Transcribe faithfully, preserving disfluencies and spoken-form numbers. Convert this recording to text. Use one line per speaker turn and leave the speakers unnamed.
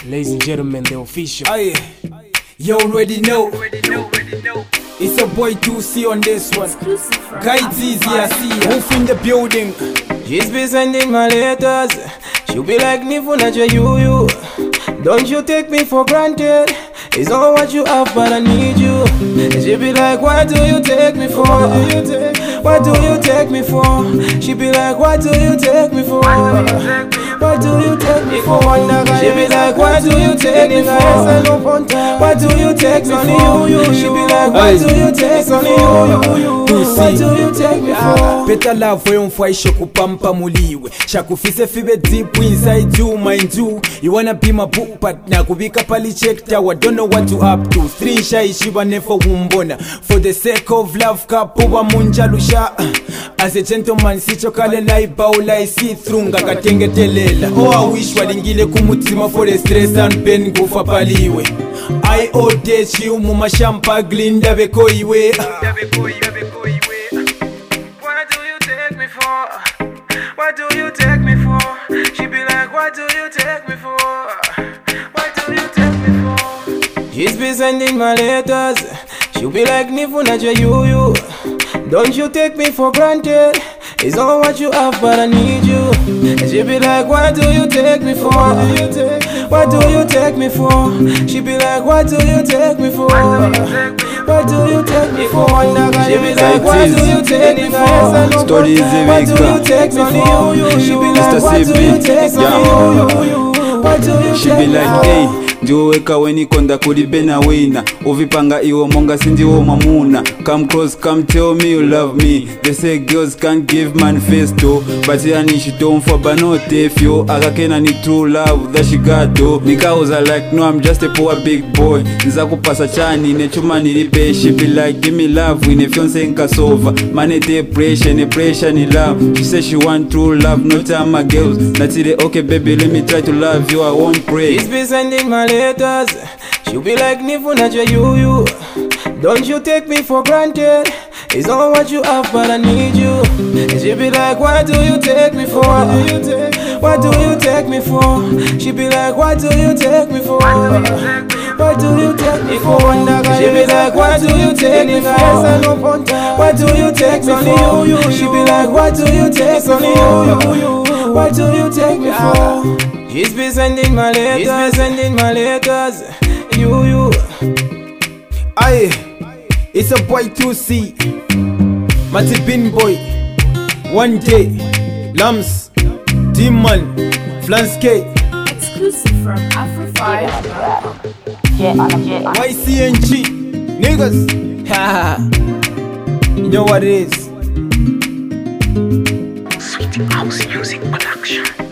Ladies and gentlemen, the official.
Aye, you already know. It's a boy two C on this one. Guides easy, I see. Move in the building.
She's be sending my letters. She'll be like Nifunacha you you. Don't you take me for granted. It's all what you have, but I need you. She'll be like, what do you take me for? What do you take me for? She'll be like, what do you take me for? What do you take me for? She'll be like, what do you take me for? What do you take me for? She'll be like, what do you take me for? What do you take me for?
Better love for you for shakupampa muliwe. Shakufise fibe deep inside you, mind you. You wanna be my book partner, kubika pali check tower. Don't know what you up to. Three shy shiba nefa wumbona. For the sake of love, kapuwa munjalusha. As a gentleman, sichokale na ibaula isi thrunga katenge telela. Oh, I wish walingile kumutima for the stress and pain gufa paliwe. I owe you muma shampa glinda beko iwe.
What do you take me for? What do you take me for? She be like, what do you take me for? What do you take me for? She's be sending my letters. She'll be like Nifunacha you you. Don't you take me for granted. It's all what you have, but I need you. She'll be like, what do you take me for? What do you take me for? She'll be like, what do you take me for? What do you take me for? She'll be like, what do you take me for?
Stories
What do you take me for? She'll be like, what do you take me for? What do you
She be like, hey, ndiwoweka wenikonda kulibe na wina. Uvipanga iwo monga sindiwo mamuna. Come close, come tell me you love me. They say girls can't give manifesto, but yani she don't for but no tefyo. Akakena ni true love that she got though. Nikauza like no, I'm just a poor big boy. Nza kupasa chani nechuma nilipe. She be like, give me love when if you say nkasova. Mane te pressure, ne pressure ni love. She say she want true love, no time my girls. Natire okay baby, let me try to love you, I won't pray.
She's be sending my letters. She'll be like Nifunacha you you. Don't you take me for granted. It's all what you have, but I need you. She'll be like, what do you take me for? What do you take me for? She'll be like, what do you take me for? What do you take me for? She'll be like, what do you take me for? What do you take me for? She'll be like, what do you take me for? What do you take me for? He's be sending my letters. He's be sending my letters. You, you.
Aye, it's a boy two C. Mati Bin Boy. One day, Lams, Demon, Flanske.
Exclusive from Afro five.
Y C N G. Niggas. Ha. You know what it is.
Sweet House Music Production.